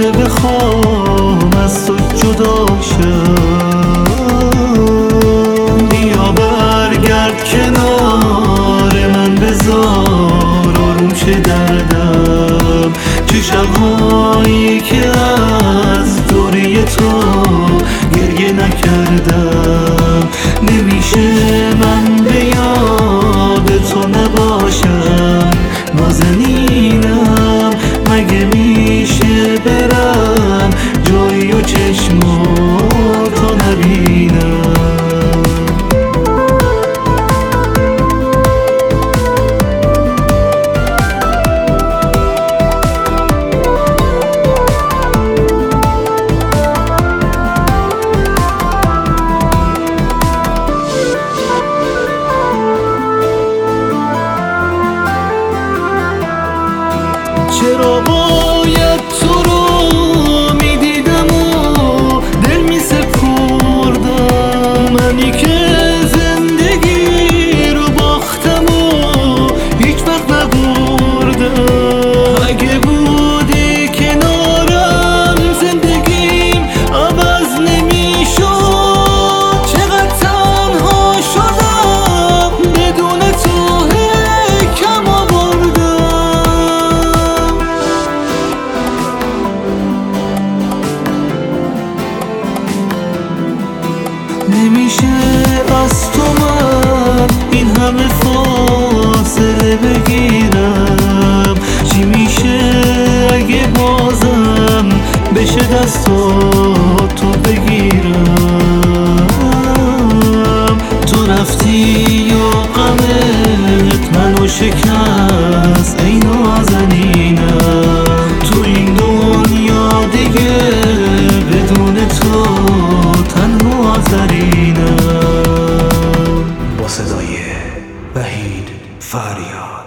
وقت بخوام از تو جدا شم، بیا برگرد کنار من، بذار آروم شه دردم. چه شب‌هایی که از دوری تو گریه نکردم. نمیشه من به یاد تو نباشم نازنینم، مگه میشه برم جایی و چشماتو نبینم؟ چرا باید تو رو میدیدم و دل میسپردم؟ منی که زندگی رو باختم و هیچ وقت نبردم. اگه بودی کنارم زندگیم عوض نمیشد. چقدر تنها شدم بدون تو، کم آوردم. نمیشه از تو من این همه فاصله بگیرم. چی میشه اگه بازم بشه دستاتو بگیرم؟ تو رفتی و غمت منو شکست ای نازنینم. تو این دنیا دیگه بدون تو تنها زرینم. با صدای وحید فریاد.